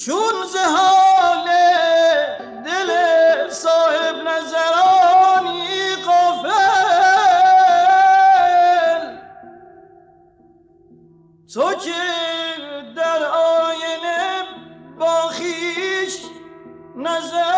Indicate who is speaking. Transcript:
Speaker 1: چون ز حال دل صاحب نظرانی غافل، تو که در آینه با خویش نظر